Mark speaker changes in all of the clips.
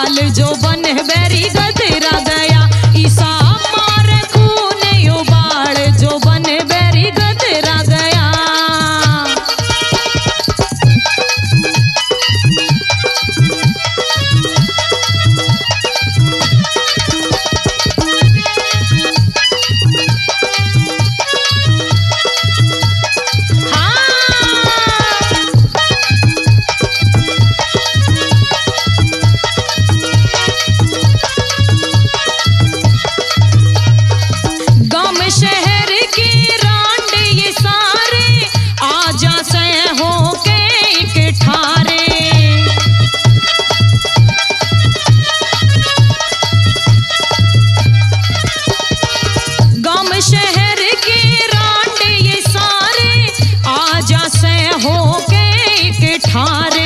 Speaker 1: जाल जो बन बैरी गदरा गया ईसा मारे खून उबाल जो बन बैरी गदरा गया। शहर की रांड ये सारे आजा से हो के एक ठारे। गम शहर की रांड ये सारे आजा से हो के एक ठारे।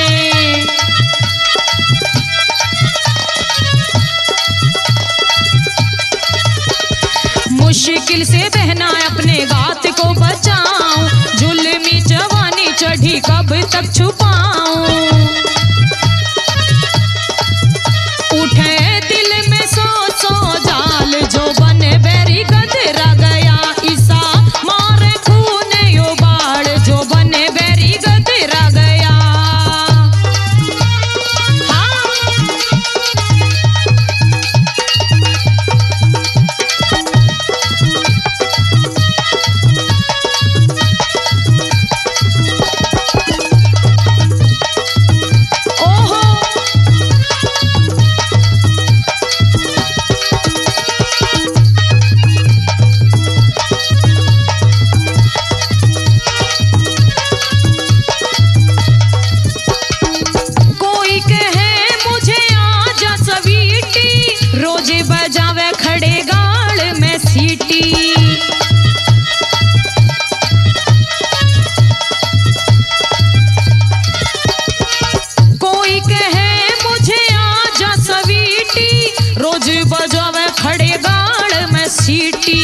Speaker 1: मुश्किल से बहना अपने गात को बचाऊं जुल्मी जवानी चढ़ी कब तक छुपाऊं। उठे दिल में सो जाल जो बन बैरी गदरा गया ईसा मारे खून उबाल जो बन बैरी गदरा गया। रोजे बजावे खड़े गाल में सीटी। कोई कहे मुझे आजा सवीटी रोज बजावे खड़े गाल में सीटी।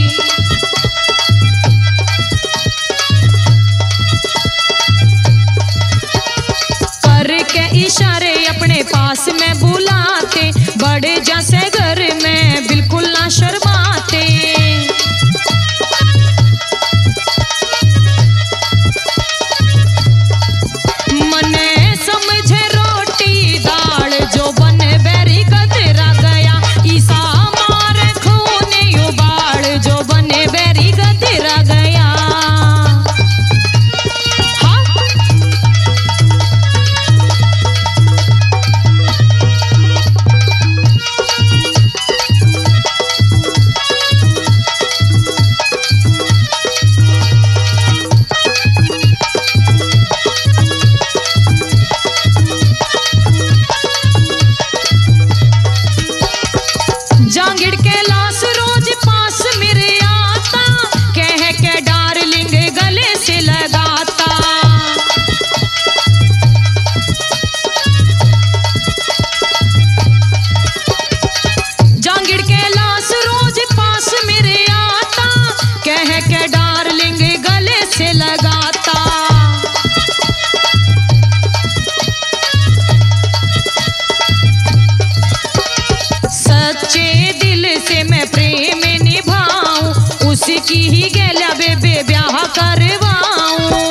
Speaker 1: करके इशारे अपने पास में बुलाते बड़े जैसे घर में बिल्कुल ना शर्माते। मने समझे रोटी दाल जो बन बैरी गदरा गया ईसा मारे खून उबाल जो बन बैरी गदरा गया। जांगिड़ के लाश रोज पास मेरे आता कह के डार्लिंग गले से लगाता। जांगिड़ के लाश रोज पास मेरे आता कह के डार्लिंग गले से लगाता। सच्चे दिल से मैं प्रेम निभाऊं उसकी ही गैला बेबे ब्याह करवाऊं।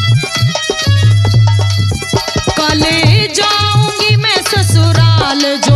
Speaker 1: कल जाऊंगी मैं ससुराल जो